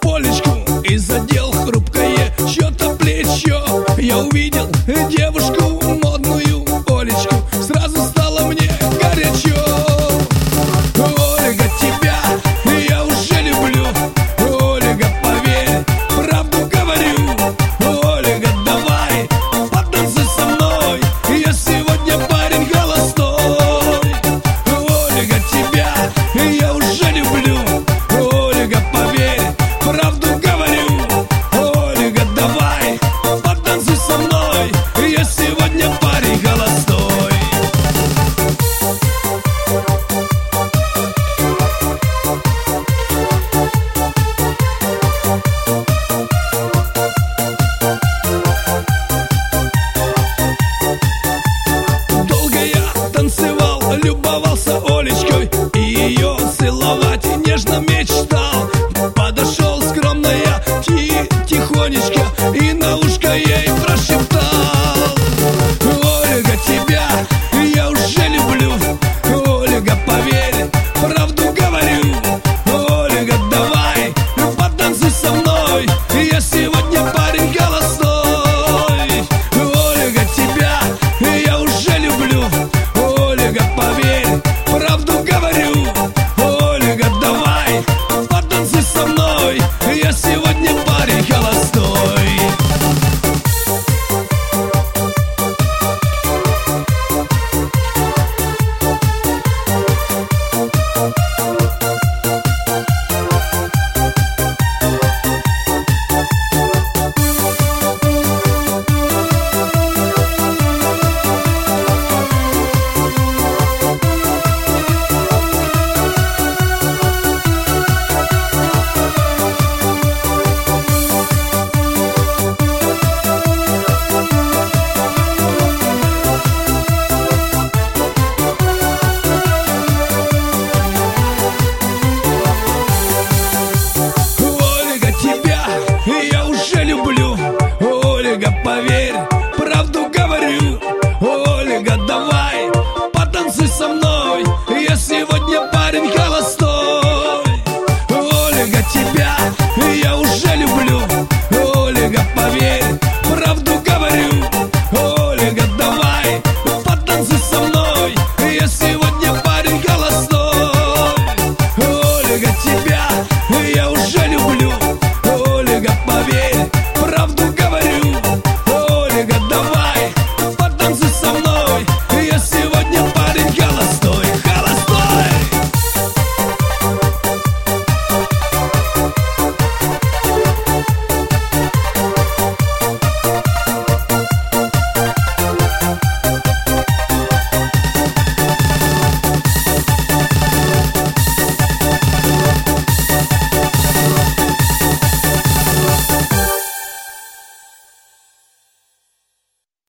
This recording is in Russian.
Олечку и задел хрупкое чье-то плечо. Я увидел девушку модную, Олечку, сразу стало мне горячо. Ольга, тебя я уже люблю. Ольга, поверь, правду говорю. Ольга, давай потанцуй со мной, я сегодня парень холостой. Ольга, тебя я уже люблю. Ольга, поверь, правду говорю. Ольга, давай потанцуй со мной, я сегодня парень холостой. Долго я танцевал, любовался Олечкой и ее целовать нежно мечтал. Подошел скромно я тихонечко и на ушко ей прошептал: Ольга, тебя я уже люблю. Ольга, поверь, правду говорю. Ольга, давай потанцуй со мной, я сегодня парень холостой. Ольга, тебя я уже люблю. Ольга, поверь, правду говорю. Ольга, давай потанцуй со мной, я сегодня парень холостой. Ольга, тебя я уже люблю. Ольга, поверь, правду говорю. Ольга, давай потанцуй со мной, я сегодня парень холостой. Ольга, тебя я уже люблю. Ольга, поверь,